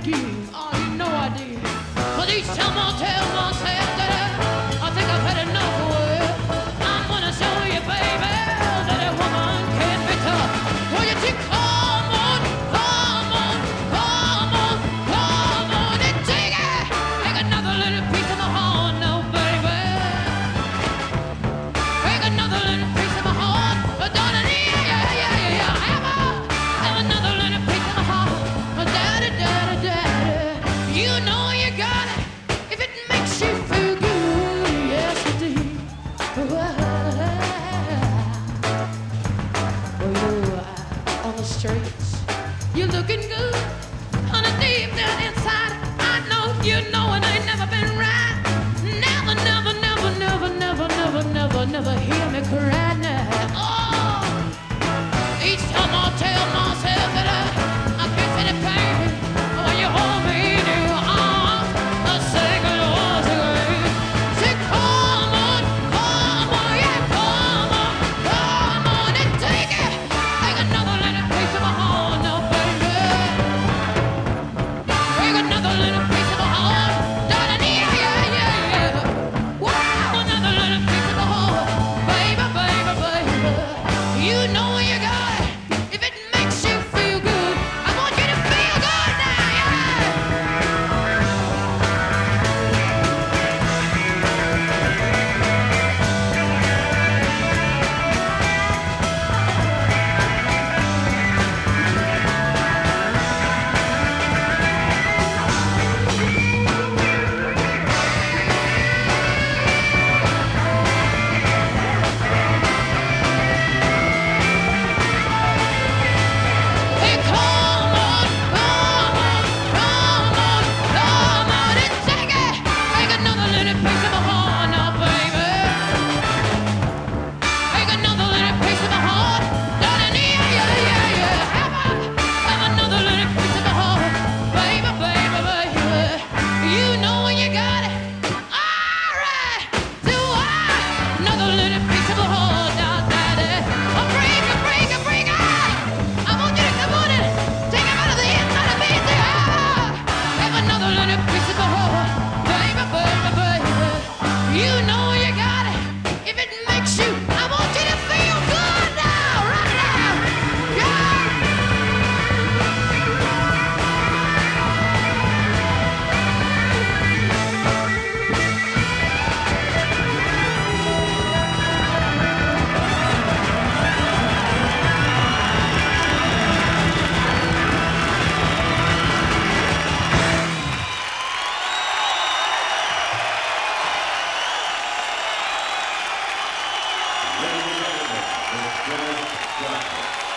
give. Oh, you know I did. But each time I tell myself that I think I've had enough of it, I'm gonna show you, baby, that a woman can be tough. Well, you think, come on, come on, come on, come on, and take it. Take another little piece of my heart now, baby. Take another little piece of my heart, darling, yeah. Have another little piece of my heart, daddy. You know you got it if it makes you feel good. Yes, indeed. Oh, on the streets, you're looking good. On the deep down inside, I know you know it ain't never been right. Never hear me cry now. Oh, each time I tell myself that I can't feel the pain when you hold me in your arms. I say good words again. Say come on, yeah, come on and take it. Take another little piece of my heart now, baby. Take another little piece of my heart, darling, yeah. Wow, another little piece of my heart, baby. You know you got it if it makes you feel good. I want you to feel good now, yeah. Hey, come on and take it. Take another little piece of my heart now, baby. Take another little piece of my heart, darling, yeah. Have another little piece of my heart, baby. You know you got it. All right, do another little piece of my heart now, daddy. Oh, bring it. I want you to come on and take it out of the inside of me. Have another little piece of my heart, baby. You know you got it. If it makes you, I want you to feel good now, right now. Yeah. Ladies and gentlemen, it's George Johnson.